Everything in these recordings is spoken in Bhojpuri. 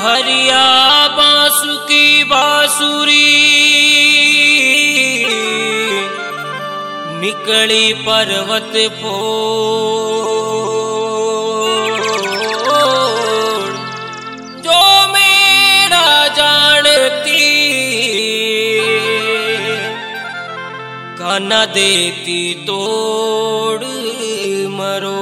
हरिया बांसुकी बांसुरी निकली पर्वत फोड़, जो मेरा जानती काना देती तोड़ मरो।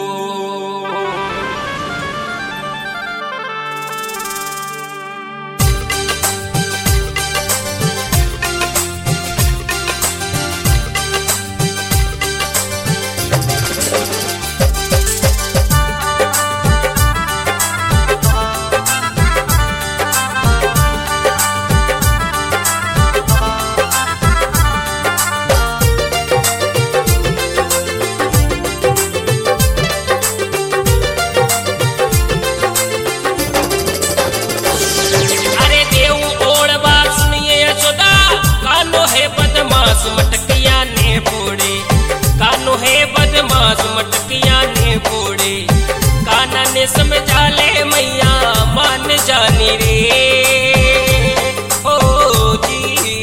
मटकिया ने फोड़े कानो है बदमाश मटकिया ने फोड़े, काना ने समझा ले मैया मान जानी रे हो जी।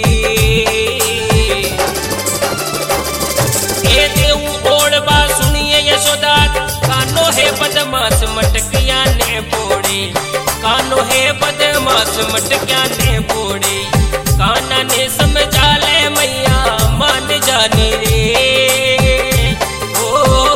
ये देव ओढ़ बा सुनिए यशोदा, कानो है बदमाश मटकिया ने फोड़े, कानो है बदमाश मटकिया ने फोड़े, काना ने समझा ले मैया मान जानी रे ओ।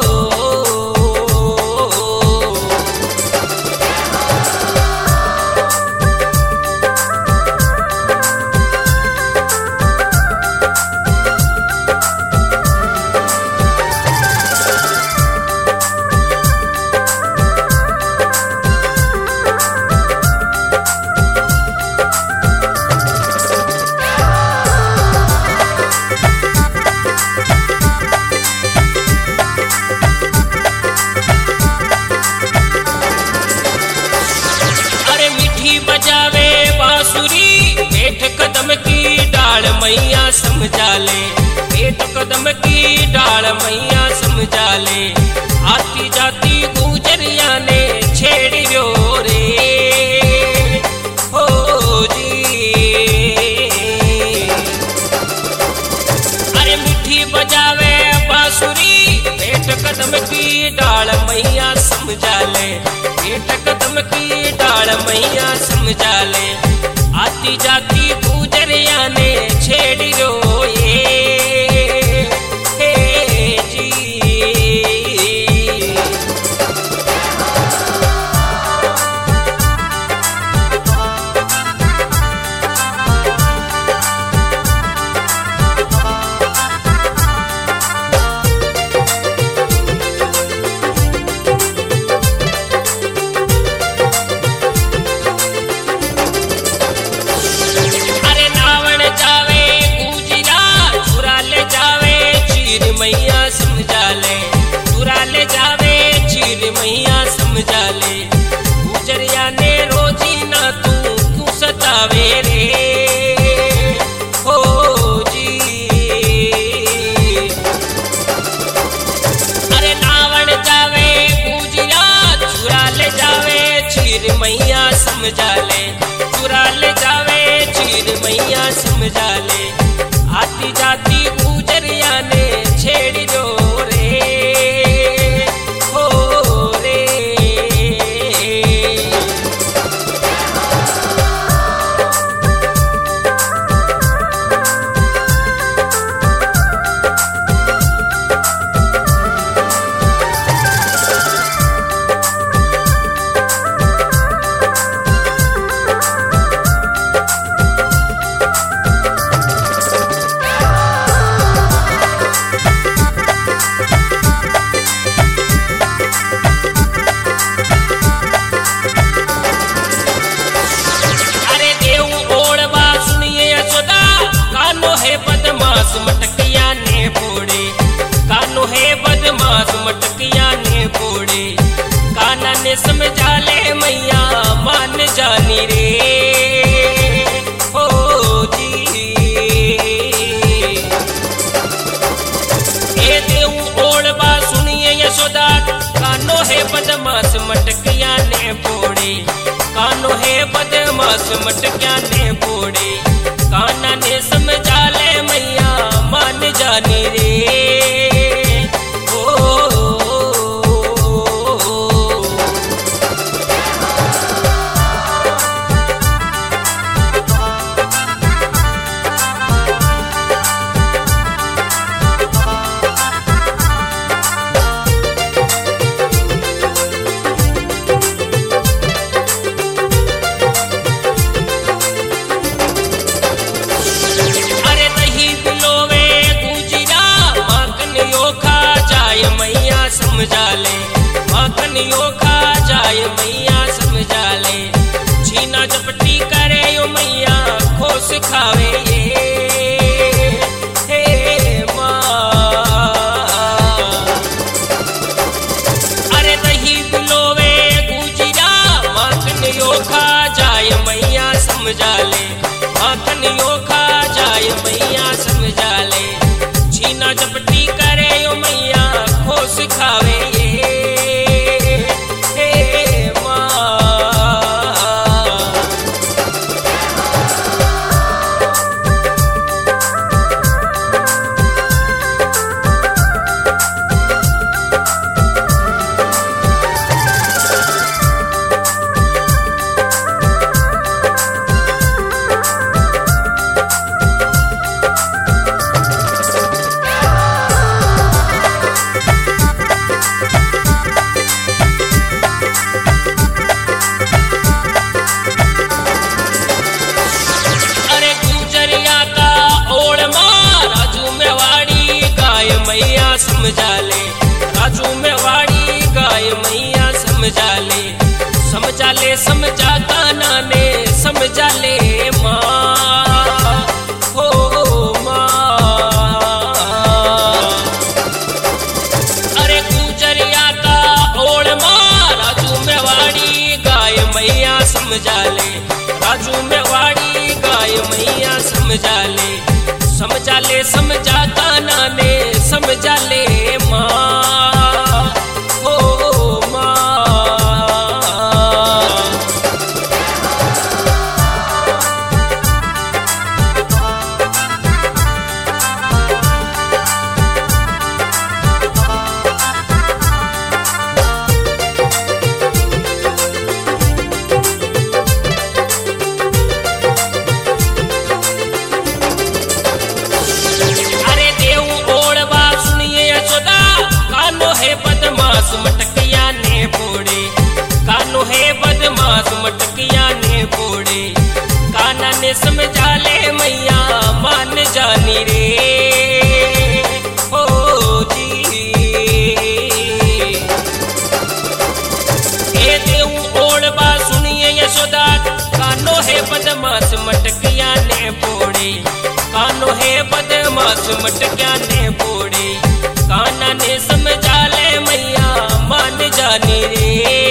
बजावे बांसुरी पेट कदम की डाल मैया समझा ले, पेट कदम की डाल मैया समझा ले, आती जाती गुजरिया ने छेड़ियो रे हो जी। अरे मीठी बजावे बांसुरी पेट कदम की डाल मैया समझा ले, पेट कदम की डाल मैया समझा ले, आती जाती गुजरिया ने छेड़ियो ये हे जी। मैया समझा ले चुरा ले जावे चीर मैया समझा ले, गुजरिया ने रोजी ना तू सतावे रे हो जी। अरे नावण जावे गुजरिया चुरा ले जावे चीर मैया समझा ले, चुरा ले जावे चीर मैया समझा ले, आती जाती गुजरिया ने छेड़ी दो रे हो रे। मटकिया ने फोड़े कानो है बदमाश मटकिया ने फोड़े, काना ने समझा ले मैया मान जानी रे हो जी। ये देव ओढ़ बा सुनिए यशोदा, कानो है बदमाश मटकिया ने फोड़े, कानो है बदमाश मटक्या ने बोड़े, काना ने समझा ले मैया मान जानी रे। समझा ले माखनियों खा जाए मैया समझा ले, छीना झपटी करे यो मैया खोस खावे ये हे माँ। अरे दही बिलोवे गुजिया माखनियों खा जाए मैया समझा ले, माखनियों खा जाए मैया समझा ले, छीना झपटी करे यो मैया खोस खावे ये हे माँ। समझा ले राजू में वाड़ी गाय मैया समझा ले, समझा ले समझा काना ने समझा ले माँ हो माँ। अरे गुजरिया का ओढ़ माँ राजू में वाड़ी गाय मैया समझा ले, राजू में वाड़ी गाय मैया समझा ले, समझा ले समझा काना ने समझा ले माँ हो माँ। मटकिया ने बोड़े, कानो है बदमाश मटकिया ने बोड़े, काना ने समझा ले मैया मान जानी रे हो जी। ए देव ओढ़बा सुनिए यशोदा, कानो है बदमाश मटकिया ने बोड़े, कानो है बदमाश मटकिया ने बोड़े, काना ने समझा ले मैया मान जानी रे।